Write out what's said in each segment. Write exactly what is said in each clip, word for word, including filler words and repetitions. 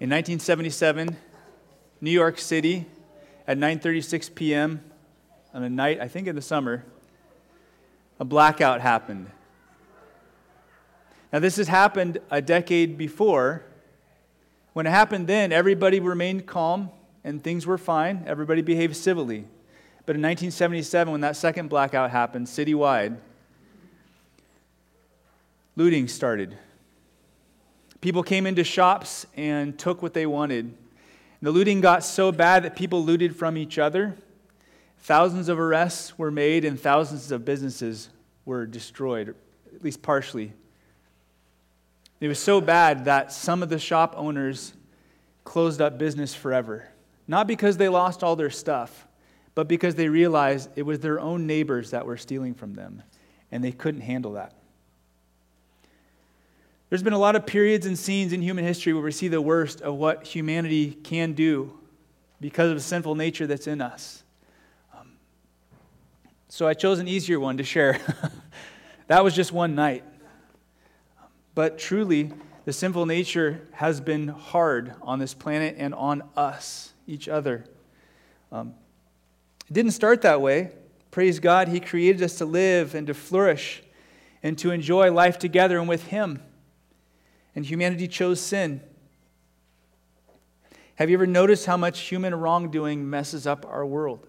In nineteen seventy-seven, New York City, at nine thirty-six p.m. on a night, I think in the summer, a blackout happened. Now this has happened a decade before. When it happened then, everybody remained calm and things were fine. Everybody behaved civilly. But in nineteen seventy-seven, when that second blackout happened citywide, looting started. People came into shops and took what they wanted. The looting got so bad that people looted from each other. Thousands of arrests were made and thousands of businesses were destroyed, at least partially. It was so bad that some of the shop owners closed up business forever. Not because they lost all their stuff, but because they realized it was their own neighbors that were stealing from them, and they couldn't handle that. There's been a lot of periods and scenes in human history where we see the worst of what humanity can do because of the sinful nature that's in us. Um, so I chose an easier one to share. That was just one night. But truly, the sinful nature has been hard on this planet and on us, each other. Um, it didn't start that way. Praise God, He created us to live and to flourish and to enjoy life together and with Him. And humanity chose sin. Have you ever noticed how much human wrongdoing messes up our world?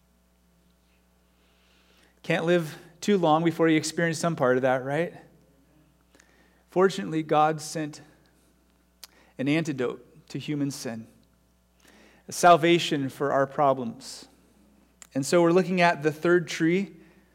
Can't live too long before you experience some part of that, right? Fortunately, God sent an antidote to human sin, a salvation for our problems. And so we're looking at the third tree.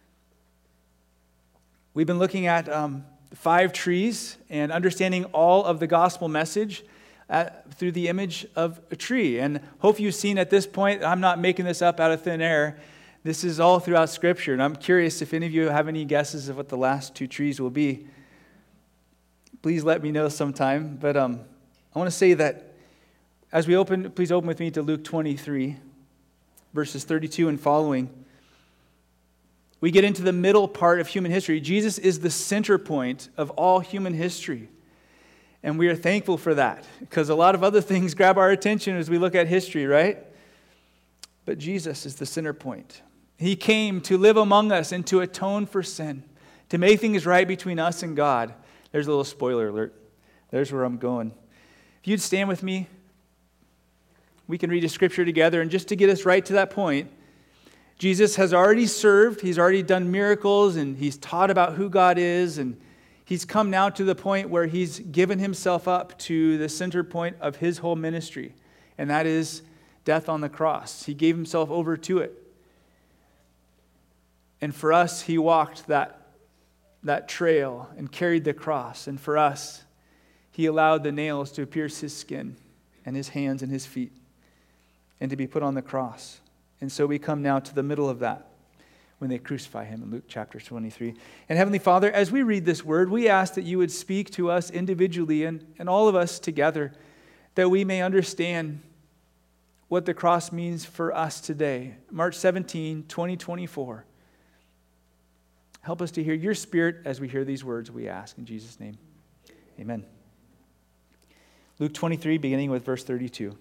We've been looking at um, five trees and understanding all of the gospel message at, through the image of a tree. And hope you've seen at this point, I'm not making this up out of thin air. This is all throughout Scripture. And I'm curious if any of you have any guesses of what the last two trees will be. Please let me know sometime. But um, I want to say that as we open, please open with me to Luke twenty-three, verses thirty-two and following. We get into the middle part of human history. Jesus is the center point of all human history. And we are thankful for that, because a lot of other things grab our attention as we look at history, right? But Jesus is the center point. He came to live among us and to atone for sin, to make things right between us and God. There's a little spoiler alert. There's where I'm going. If you'd stand with me, we can read a scripture together. And just to get us right to that point, Jesus has already served, He's already done miracles, and He's taught about who God is, and He's come now to the point where He's given Himself up to the center point of His whole ministry, and that is death on the cross. He gave Himself over to it. And for us, He walked that, that trail and carried the cross, and for us, He allowed the nails to pierce His skin and His hands and His feet and to be put on the cross. And so we come now to the middle of that when they crucify Him in Luke chapter twenty-three. And Heavenly Father, as we read this word, we ask that You would speak to us individually and, and all of us together, that we may understand what the cross means for us today. March seventeenth, twenty twenty-four. Help us to hear Your Spirit as we hear these words, we ask in Jesus' name. Amen. Luke twenty-three, beginning with verse thirty-two.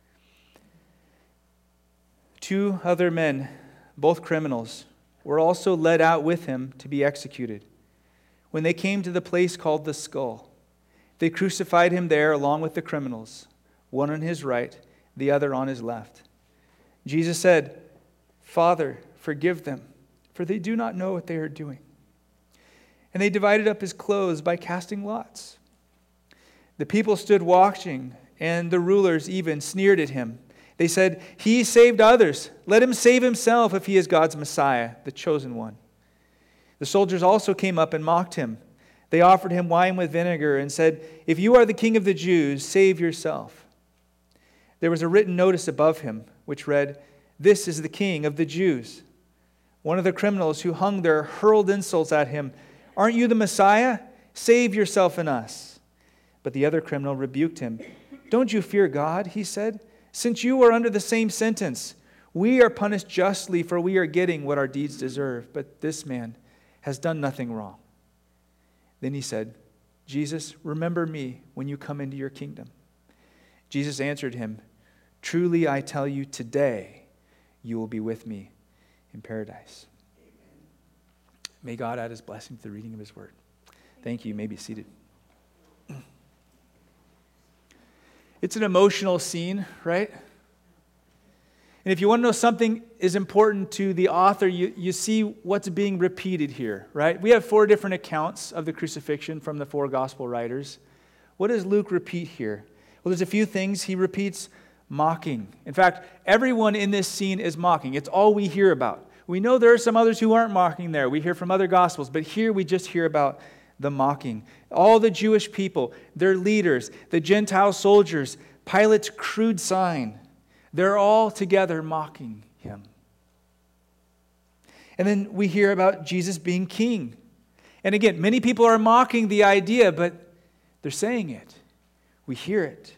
Two other men, both criminals, were also led out with Him to be executed. When they came to the place called the Skull, they crucified Him there along with the criminals, one on His right, the other on His left. Jesus said, "Father, forgive them, for they do not know what they are doing." And they divided up His clothes by casting lots. The people stood watching, and the rulers even sneered at Him. They said, "He saved others. Let Him save Himself if He is God's Messiah, the chosen one." The soldiers also came up and mocked Him. They offered Him wine with vinegar and said, "If you are the King of the Jews, save yourself." There was a written notice above Him, which read, "This is the King of the Jews." One of the criminals who hung there hurled insults at Him. "Aren't you the Messiah? Save yourself and us." But the other criminal rebuked Him. "Don't you fear God," he said, "since you are under the same sentence. We are punished justly, for we are getting what our deeds deserve. But this man has done nothing wrong." Then he said, "Jesus, remember me when you come into your kingdom." Jesus answered him, "Truly I tell you, today you will be with me in paradise." May God add his blessing to the reading of his word. Thank you. You may be seated. It's an emotional scene, right? And if you want to know something is important to the author, you, you see what's being repeated here, right? We have four different accounts of the crucifixion from the four gospel writers. What does Luke repeat here? Well, there's a few things. He repeats mocking. In fact, everyone in this scene is mocking. It's all we hear about. We know there are some others who aren't mocking there. We hear from other gospels, but here we just hear about the mocking. All the Jewish people, their leaders, the Gentile soldiers, Pilate's crude sign, they're all together mocking him. And then we hear about Jesus being king. And again, many people are mocking the idea, but they're saying it. We hear it.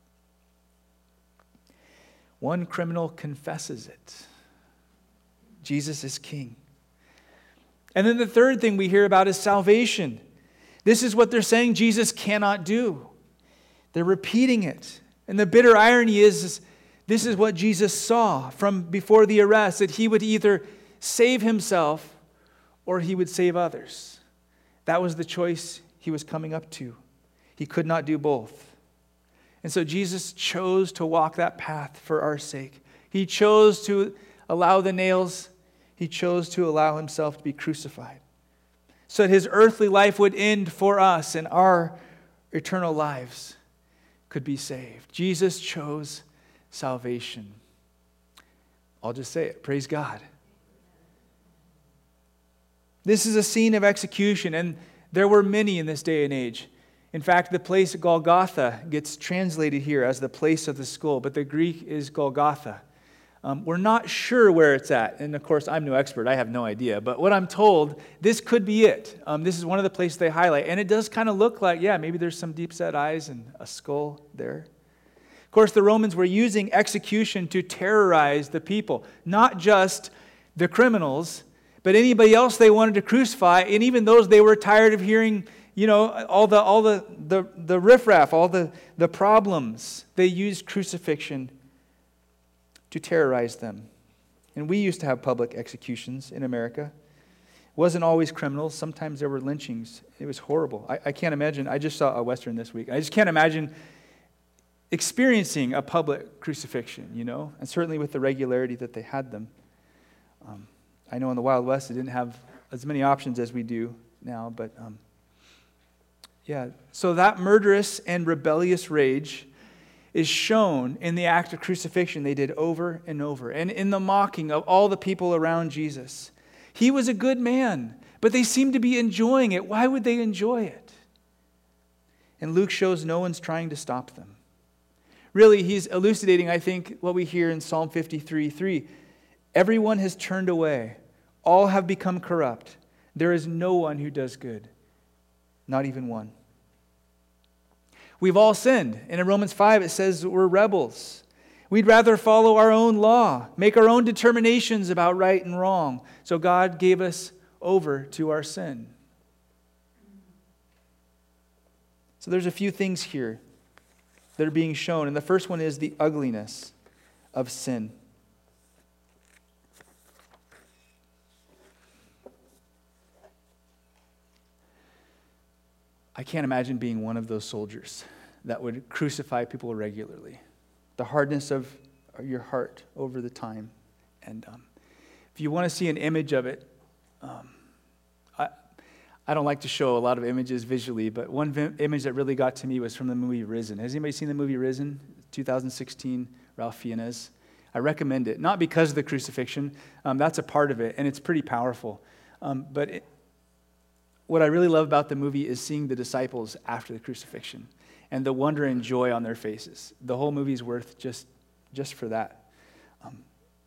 One criminal confesses it. Jesus is king. And then the third thing we hear about is salvation. This is what they're saying Jesus cannot do. They're repeating it. And the bitter irony is, is this is what Jesus saw from before the arrest, that he would either save himself or he would save others. That was the choice he was coming up to. He could not do both. And so Jesus chose to walk that path for our sake. He chose to allow the nails. He chose to allow himself to be crucified so that his earthly life would end for us and our eternal lives could be saved. Jesus chose salvation. I'll just say it. Praise God. This is a scene of execution, and there were many in this day and age. In fact, the place Golgotha gets translated here as the place of the skull, but the Greek is Golgotha. Um, we're not sure where it's at. And of course, I'm no expert. I have no idea. But what I'm told, this could be it. Um, this is one of the places they highlight. And it does kind of look like, yeah, maybe there's some deep-set eyes and a skull there. Of course, the Romans were using execution to terrorize the people. Not just the criminals, but anybody else they wanted to crucify. And even those they were tired of hearing, you know, all the all the, the, the riffraff, all the, the problems. They used crucifixion to terrorize them. And we used to have public executions in America. It wasn't always criminals. Sometimes there were lynchings. It was horrible. I, I can't imagine. I just saw a Western this week. I just can't imagine experiencing a public crucifixion, you know, and certainly with the regularity that they had them. Um, I know in the Wild West they didn't have as many options as we do now, but um, yeah. So that murderous and rebellious rage is shown in the act of crucifixion they did over and over, and in the mocking of all the people around Jesus. He was a good man, but they seemed to be enjoying it. Why would they enjoy it? And Luke shows no one's trying to stop them. Really, he's elucidating, I think, what we hear in Psalm fifty-three three. Everyone has turned away. All have become corrupt. There is no one who does good. Not even one. We've all sinned. And in Romans five, it says we're rebels. We'd rather follow our own law, make our own determinations about right and wrong. So God gave us over to our sin. So there's a few things here that are being shown. And the first one is the ugliness of sin. I can't imagine being one of those soldiers that would crucify people regularly. The hardness of your heart over the time. And um, if you want to see an image of it, um, I, I don't like to show a lot of images visually, but one vi- image that really got to me was from the movie Risen. Has anybody seen the movie Risen? twenty sixteen, Ralph Fiennes. I recommend it, not because of the crucifixion. Um, that's a part of it, and it's pretty powerful. Um, but it, what I really love about the movie is seeing the disciples after the crucifixion and the wonder and joy on their faces. The whole movie's worth just, just for that. Um,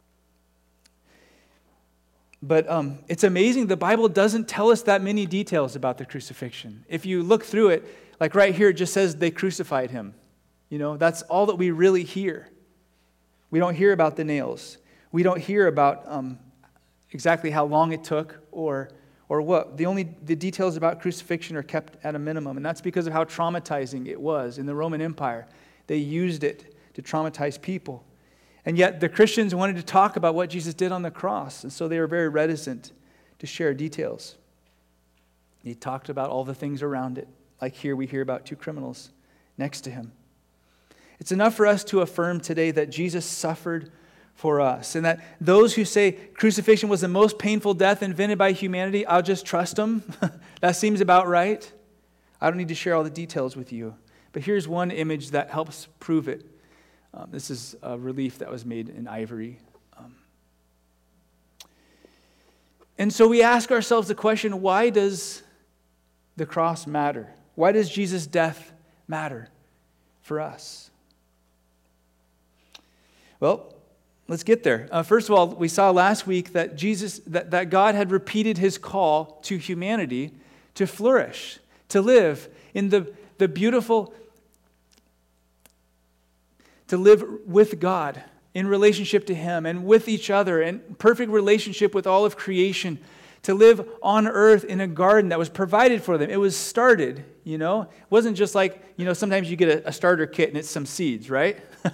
but um, it's amazing the Bible doesn't tell us that many details about the crucifixion. If you look through it, like right here, it just says they crucified him. You know, that's all that we really hear. We don't hear about the nails. We don't hear about um, exactly how long it took or Or what? The only the details about crucifixion are kept at a minimum, and that's because of how traumatizing it was in the Roman Empire. They used it to traumatize people. And yet the Christians wanted to talk about what Jesus did on the cross, and so they were very reticent to share details. He talked about all the things around it, like here we hear about two criminals next to him. It's enough for us to affirm today that Jesus suffered for us, and that those who say crucifixion was the most painful death invented by humanity, I'll just trust them. That seems about right. I don't need to share all the details with you. But here's one image that helps prove it. Um, this is a relief that was made in ivory. Um, and so we ask ourselves the question, why does the cross matter? Why does Jesus' death matter for us? Well, let's get there. Uh, first of all, we saw last week that Jesus, that, that God had repeated his call to humanity to flourish, to live in the, the beautiful, to live with God in relationship to him and with each other and perfect relationship with all of creation, to live on earth in a garden that was provided for them. It was started, you know. It wasn't just like, you know, sometimes you get a, a starter kit and it's some seeds, right?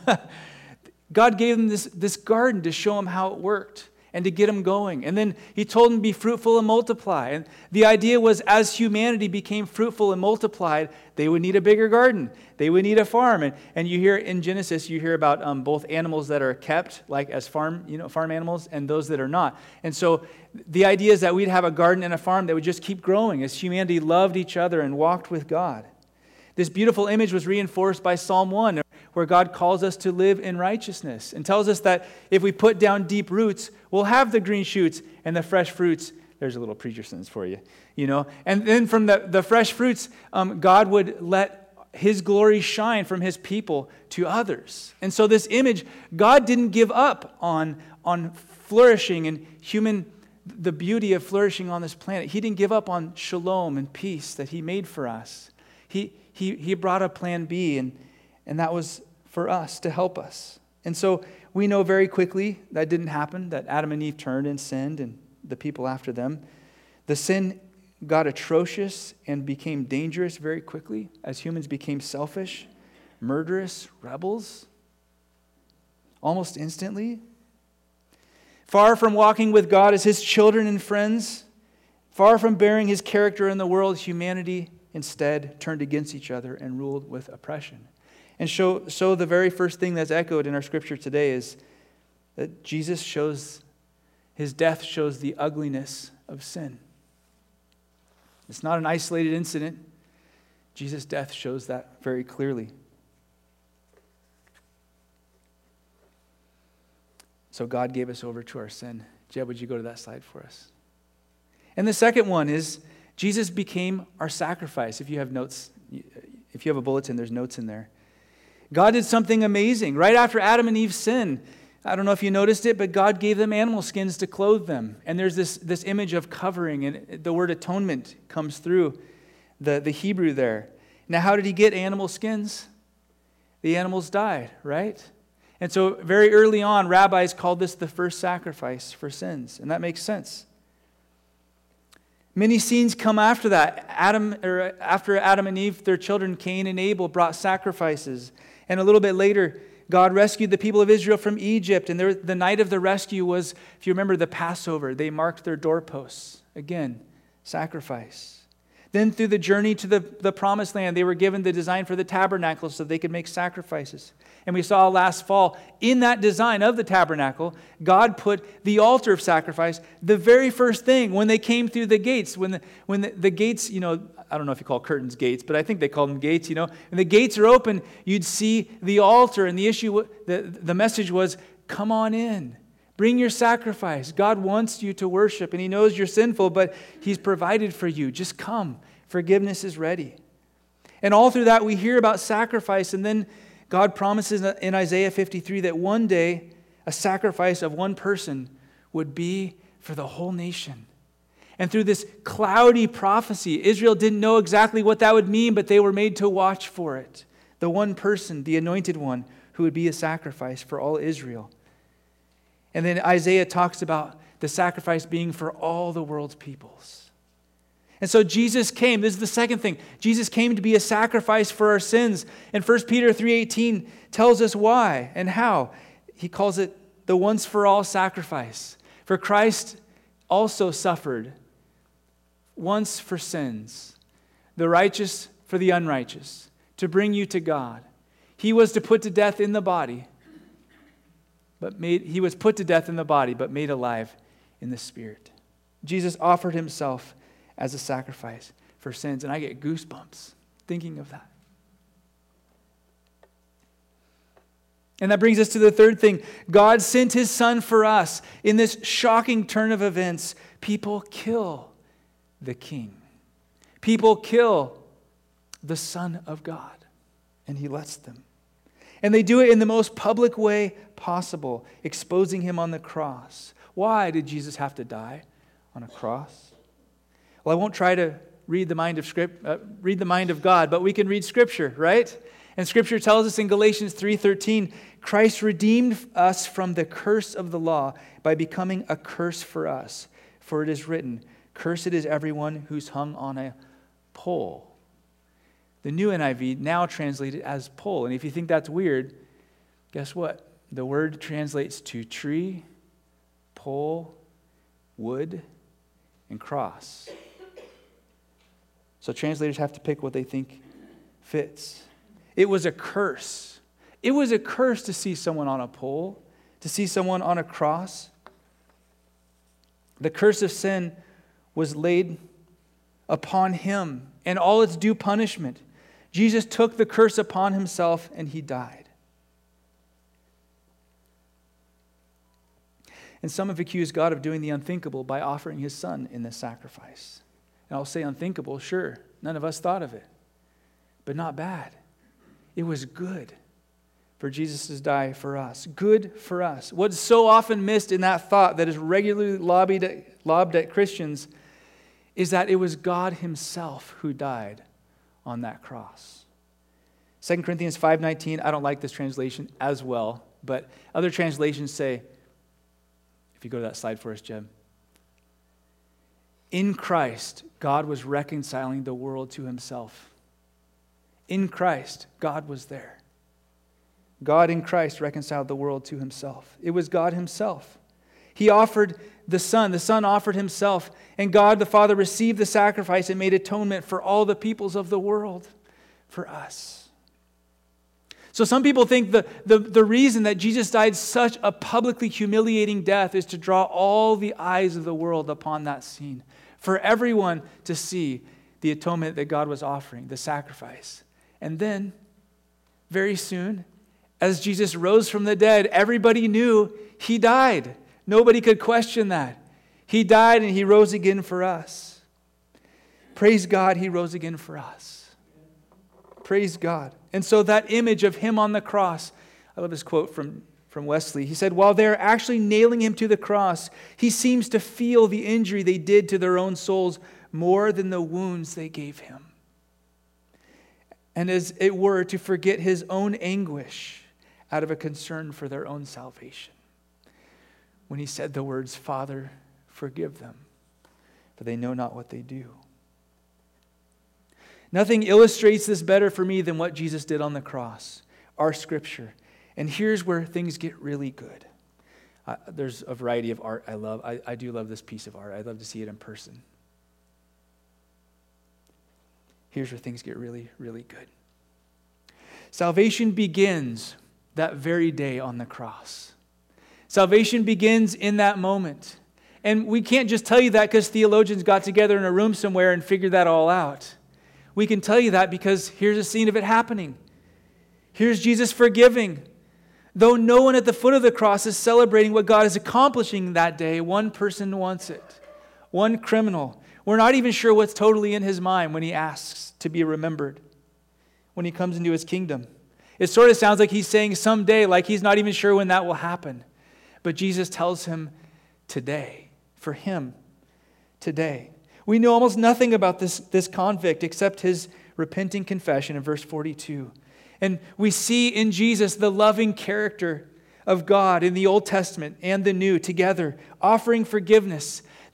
God gave them this, this garden to show them how it worked and to get them going. And then he told them to be fruitful and multiply. And the idea was as humanity became fruitful and multiplied, they would need a bigger garden. They would need a farm. And, and you hear in Genesis, you hear about um, both animals that are kept, like as farm, you know, farm animals, and those that are not. And so the idea is that we'd have a garden and a farm that would just keep growing as humanity loved each other and walked with God. This beautiful image was reinforced by Psalm one, where God calls us to live in righteousness and tells us that if we put down deep roots, we'll have the green shoots and the fresh fruits. There's a little preacher sentence for you, you know. And then from the, the fresh fruits, um, God would let his glory shine from his people to others. And so this image, God didn't give up on, on flourishing and human, the beauty of flourishing on this planet. He didn't give up on shalom and peace that he made for us. He, he, he brought a plan B, and, and that was for us, to help us. And so we know very quickly that didn't happen, that Adam and Eve turned and sinned, and the people after them. The sin got atrocious and became dangerous very quickly as humans became selfish, murderous, rebels, almost instantly. Far from walking with God as his children and friends, far from bearing his character in the world, humanity instead turned against each other and ruled with oppression. And so, so the very first thing that's echoed in our scripture today is that Jesus shows, his death shows the ugliness of sin. It's not an isolated incident. Jesus' death shows that very clearly. So God gave us over to our sin. Jeb, would you go to that slide for us? And the second one is Jesus became our sacrifice. If you have notes, if you have a bulletin, there's notes in there. God did something amazing. Right after Adam and Eve sinned, I don't know if you noticed it, but God gave them animal skins to clothe them. And there's this, this image of covering, and the word atonement comes through the, the Hebrew there. Now, how did he get animal skins? The animals died, right? And so very early on, rabbis called this the first sacrifice for sins, and that makes sense. Many scenes come after that. Adam, or after Adam and Eve, their children Cain and Abel brought sacrifices. And a little bit later, God rescued the people of Israel from Egypt. And there, the night of the rescue was, if you remember, the Passover. They marked their doorposts. Again, sacrifice. Then through the journey to the, the promised land, they were given the design for the tabernacle so they could make sacrifices. And we saw last fall, in that design of the tabernacle, God put the altar of sacrifice, the very first thing when they came through the gates. When the, when the, the gates, you know, I don't know if you call curtains gates, but I think they call them gates, you know. And the gates are open, you'd see the altar. And the issue, the, the message was, come on in. Bring your sacrifice. God wants you to worship, and he knows you're sinful, but he's provided for you. Just come. Forgiveness is ready. And all through that, we hear about sacrifice, and then God promises in Isaiah fifty-three that one day a sacrifice of one person would be for the whole nation. And through this cloudy prophecy, Israel didn't know exactly what that would mean, but they were made to watch for it. The one person, the anointed one, who would be a sacrifice for all Israel. And then Isaiah talks about the sacrifice being for all the world's peoples. And so Jesus came. This is the second thing. Jesus came to be a sacrifice for our sins. And First Peter three eighteen tells us why and how. He calls it the once for all sacrifice. For Christ also suffered once for sins, the righteous for the unrighteous, to bring you to God. He was to put to death in the body, but made he was put to death in the body, but made alive in the spirit. Jesus offered himself as a sacrifice for sins, and I get goosebumps thinking of that. And that brings us to the third thing. God sent his Son for us. In this shocking turn of events, people kill the King. People kill the Son of God, and he lets them. And they do it in the most public way possible, exposing him on the cross. Why did Jesus have to die on a cross? Well, I won't try to read the mind of script, uh, read the mind of God, but we can read Scripture, right? And Scripture tells us in Galatians three thirteen, Christ redeemed us from the curse of the law by becoming a curse for us. For it is written, cursed is everyone who's hung on a pole. The new N I V now translated as pole. And if you think that's weird, guess what? The word translates to tree, pole, wood, and cross. So translators have to pick what they think fits. It was a curse. It was a curse to see someone on a pole, to see someone on a cross. The curse of sin was laid upon him and all its due punishment. Jesus took the curse upon himself and he died. And some have accused God of doing the unthinkable by offering his Son in this sacrifice. And I'll say unthinkable, sure, none of us thought of it, but not bad. It was good for Jesus to die for us. Good for us. What's so often missed in that thought that is regularly lobbied at, lobbed at Christians is that it was God himself who died on that cross. Second Corinthians five nineteen, I don't like this translation as well, but other translations say, if you go to that slide for us, Jeb, in Christ, God was reconciling the world to himself. In Christ, God was there. God in Christ reconciled the world to himself. It was God himself. He offered the Son. The Son offered himself. And God the Father received the sacrifice and made atonement for all the peoples of the world, for us. So some people think the, the, the reason that Jesus died such a publicly humiliating death is to draw all the eyes of the world upon that scene. For everyone to see the atonement that God was offering, the sacrifice. And then, very soon, as Jesus rose from the dead, everybody knew he died. Nobody could question that. He died and he rose again for us. Praise God, he rose again for us. Praise God. And so that image of him on the cross, I love this quote from, from Wesley. He said, while they're actually nailing him to the cross, he seems to feel the injury they did to their own souls more than the wounds they gave him. And as it were, to forget his own anguish out of a concern for their own salvation. When he said the words, Father, forgive them, for they know not what they do. Nothing illustrates this better for me than what Jesus did on the cross, our Scripture. And here's where things get really good. Uh, there's a variety of art I love. I, I do love this piece of art. I'd love to see it in person. Here's where things get really, really good. Salvation begins that very day on the cross. Salvation begins in that moment. And we can't just tell you that because theologians got together in a room somewhere and figured that all out. We can tell you that because here's a scene of it happening. Here's Jesus forgiving. Though no one at the foot of the cross is celebrating what God is accomplishing that day, one person wants it. One criminal. We're not even sure what's totally in his mind when he asks to be remembered, when he comes into his kingdom. It sort of sounds like he's saying someday, like he's not even sure when that will happen. But Jesus tells him today, for him, today. We know almost nothing about this, this convict except his repenting confession in verse forty-two. And we see in Jesus the loving character of God in the Old Testament and the New together, offering forgiveness.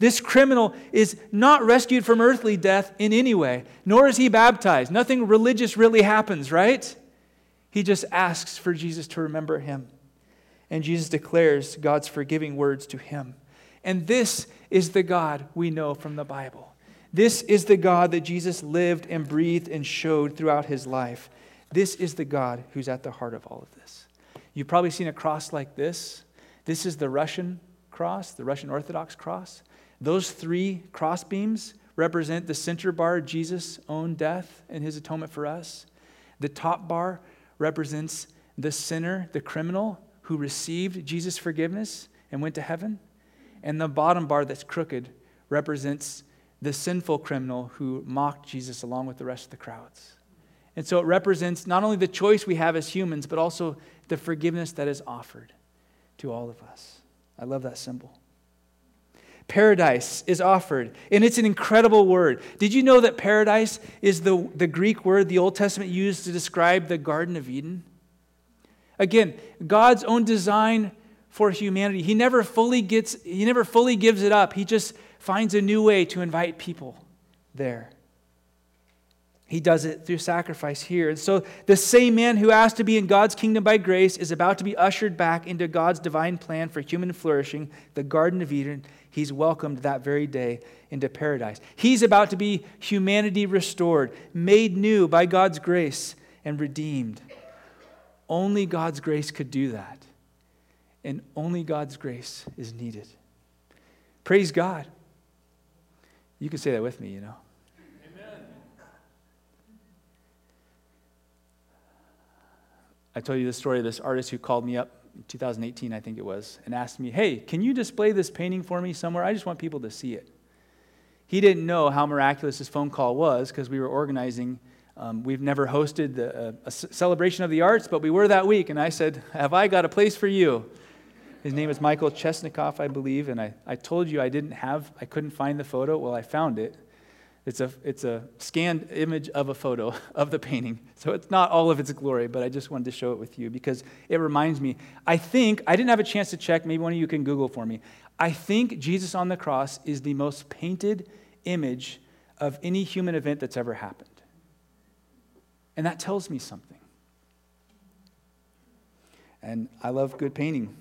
This criminal is not rescued from earthly death in any way, nor is he baptized. Nothing religious really happens, right? He just asks for Jesus to remember him. And Jesus declares God's forgiving words to him. And this is the God we know from the Bible. This is the God that Jesus lived and breathed and showed throughout his life. This is the God who's at the heart of all of this. You've probably seen a cross like this. This is the Russian cross, the Russian Orthodox cross. Those three cross beams represent the center bar, Jesus' own death and his atonement for us. The top bar represents the sinner, the criminal, who received Jesus' forgiveness and went to heaven. And the bottom bar that's crooked represents the sinful criminal who mocked Jesus along with the rest of the crowds. And so it represents not only the choice we have as humans, but also the forgiveness that is offered to all of us. I love that symbol. Paradise is offered, and it's an incredible word. Did you know that paradise is the, the Greek word the Old Testament used to describe the Garden of Eden? Again, God's own design for humanity. He never fully gets, he never fully gives it up. He just finds a new way to invite people there. He does it through sacrifice here. And so the same man who asked to be in God's kingdom by grace is about to be ushered back into God's divine plan for human flourishing, the Garden of Eden. He's welcomed that very day into paradise. He's about to be humanity restored, made new by God's grace and redeemed. Only God's grace could do that. And only God's grace is needed. Praise God. You can say that with me, you know. I told you the story of this artist who called me up in two thousand eighteen, I think it was, and asked me, hey, can you display this painting for me somewhere? I just want people to see it. He didn't know how miraculous his phone call was because we were organizing. Um, we've never hosted the, uh, a celebration of the arts, but we were that week. And I said, have I got a place for you? His name is Michael Chesnikoff, I believe. And I, I told you I didn't have, I couldn't find the photo. Well, I found it. It's a it's a scanned image of a photo of the painting. So it's not all of its glory, but I just wanted to show it with you because it reminds me. I think, I didn't have a chance to check, maybe one of you can Google for me. I think Jesus on the cross is the most painted image of any human event that's ever happened. And that tells me something. And I love good painting.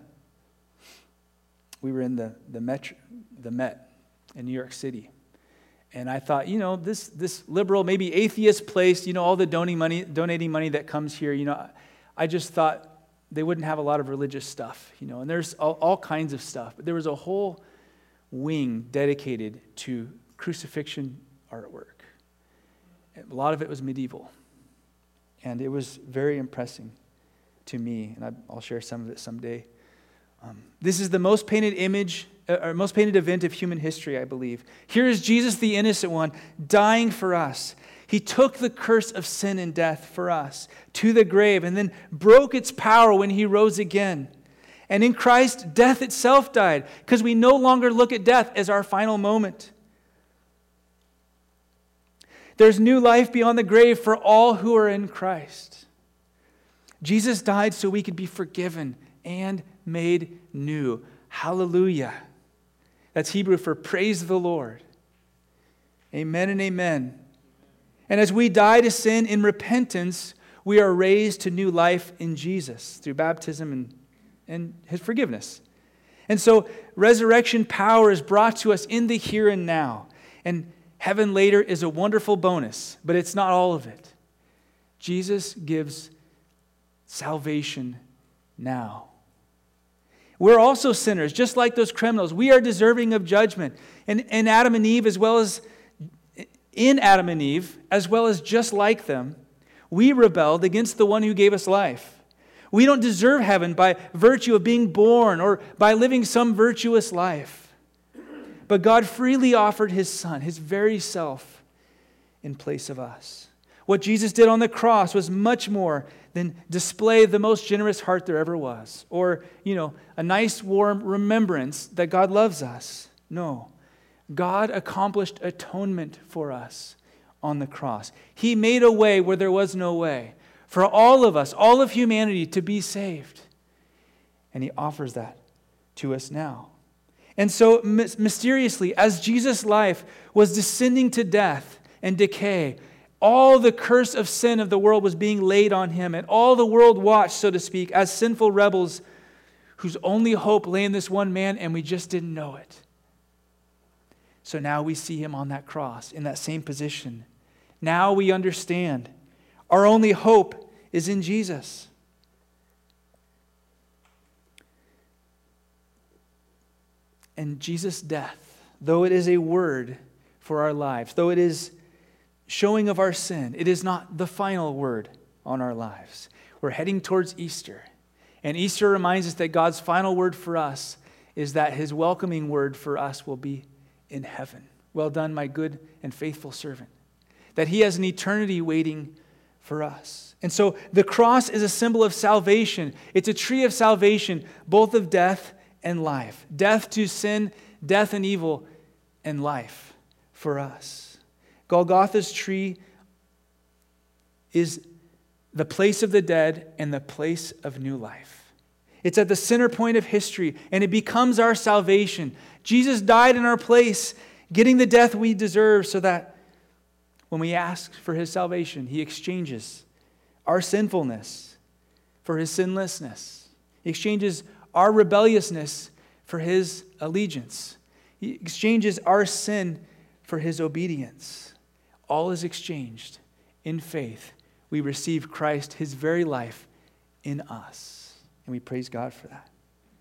We were in the, the, Met, the Met in New York City. And I thought, you know, this this liberal, maybe atheist place, you know, all the donating money, donating money that comes here, you know, I just thought they wouldn't have a lot of religious stuff, you know, and there's all, all kinds of stuff. But there was a whole wing dedicated to crucifixion artwork. A lot of it was medieval. And it was very impressive to me, and I, I'll share some of it someday. Um, this is the most painted image, uh, or most painted event of human history, I believe. Here is Jesus, the innocent one, dying for us. He took the curse of sin and death for us to the grave and then broke its power when he rose again. And in Christ, death itself died because we no longer look at death as our final moment. There's new life beyond the grave for all who are in Christ. Jesus died so we could be forgiven and made new. Hallelujah. That's Hebrew for praise the Lord. Amen and amen. And as we die to sin in repentance, we are raised to new life in Jesus through baptism and, and his forgiveness. And so resurrection power is brought to us in the here and now. And heaven later is a wonderful bonus, but it's not all of it. Jesus gives salvation now. We're also sinners, just like those criminals. We are deserving of judgment. And, and Adam and Eve, as well as in Adam and Eve, as well as just like them, we rebelled against the one who gave us life. We don't deserve heaven by virtue of being born or by living some virtuous life. But God freely offered his Son, his very self, in place of us. What Jesus did on the cross was much more than display the most generous heart there ever was. Or, you know, a nice warm remembrance that God loves us. No. God accomplished atonement for us on the cross. He made a way where there was no way. For all of us, all of humanity to be saved. And he offers that to us now. And so mysteriously, as Jesus' life was descending to death and decay, all the curse of sin of the world was being laid on him, and all the world watched, so to speak, as sinful rebels whose only hope lay in this one man, and we just didn't know it. So now we see him on that cross, in that same position. Now we understand. Our only hope is in Jesus. And Jesus' death, though it is a word for our lives, though it is showing of our sin, it is not the final word on our lives. We're heading towards Easter. And Easter reminds us that God's final word for us is that his welcoming word for us will be in heaven. Well done, my good and faithful servant. That he has an eternity waiting for us. And so the cross is a symbol of salvation. It's a tree of salvation, both of death and life. Death to sin, death and evil, and life for us. Golgotha's tree is the place of the dead and the place of new life. It's at the center point of history, and it becomes our salvation. Jesus died in our place, getting the death we deserve, so that when we ask for his salvation, he exchanges our sinfulness for his sinlessness. He exchanges our rebelliousness for his allegiance. He exchanges our sin for his obedience. All is exchanged in faith. We receive Christ, his very life, in us. And we praise God for that.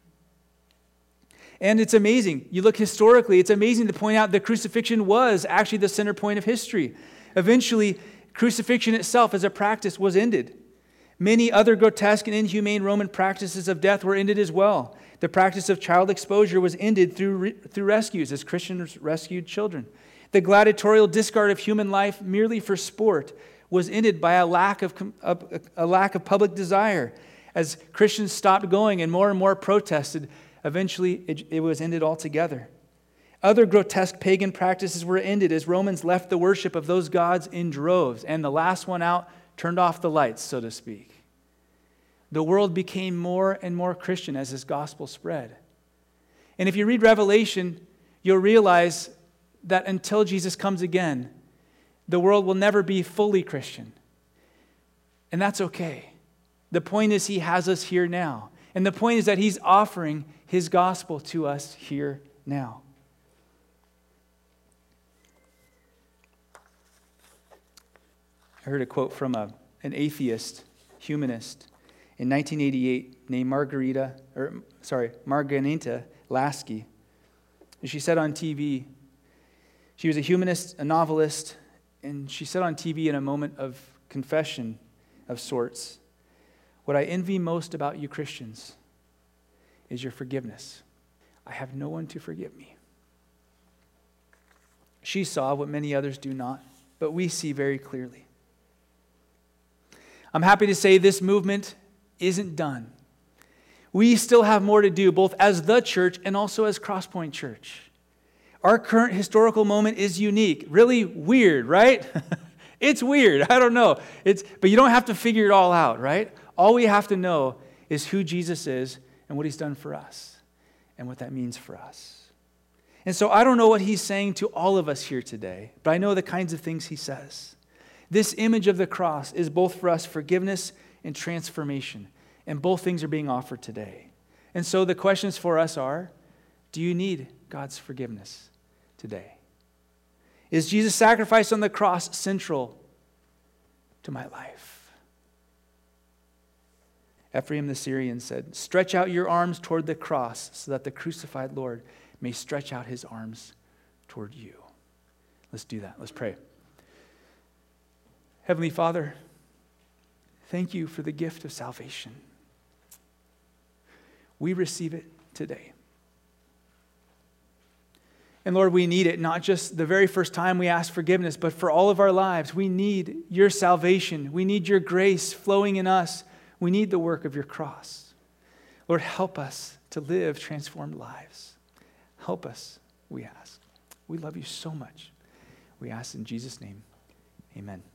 And it's amazing. You look historically, it's amazing to point out that crucifixion was actually the center point of history. Eventually, crucifixion itself as a practice was ended. Many other grotesque and inhumane Roman practices of death were ended as well. The practice of child exposure was ended through, re- through rescues, as Christians rescued children. The gladiatorial discard of human life merely for sport was ended by a lack of, a, a lack of public desire. As Christians stopped going and more and more protested, eventually it, it was ended altogether. Other grotesque pagan practices were ended as Romans left the worship of those gods in droves, and the last one out turned off the lights, so to speak. The world became more and more Christian as this gospel spread. And if you read Revelation, you'll realize that until Jesus comes again, the world will never be fully Christian. And that's okay. The point is he has us here now. And the point is that he's offering his gospel to us here now. I heard a quote from a, an atheist, humanist, in nineteen eighty-eight named Margarita, or sorry, Margarita Lasky. And she said on T V, she was a humanist, a novelist, and she said on T V in a moment of confession of sorts, "What I envy most about you Christians is your forgiveness. I have no one to forgive me." She saw what many others do not, but we see very clearly. I'm happy to say this movement isn't done. We still have more to do, both as the church and also as Crosspoint Church. Our current historical moment is unique, really weird, right? It's weird, I don't know. It's, but you don't have to figure it all out, right? All we have to know is who Jesus is and what he's done for us and what that means for us. And so I don't know what he's saying to all of us here today, but I know the kinds of things he says. This image of the cross is both for us forgiveness and transformation, and both things are being offered today. And so the questions for us are, do you need God's forgiveness today? Is Jesus' sacrifice on the cross central to my life? Ephraim the Syrian said, "Stretch out your arms toward the cross so that the crucified Lord may stretch out his arms toward you." Let's do that. Let's pray. Heavenly Father, thank you for the gift of salvation. We receive it today. And Lord, we need it not just the very first time we ask forgiveness, but for all of our lives. We need your salvation. We need your grace flowing in us. We need the work of your cross. Lord, help us to live transformed lives. Help us, we ask. We love you so much. We ask in Jesus' name, amen.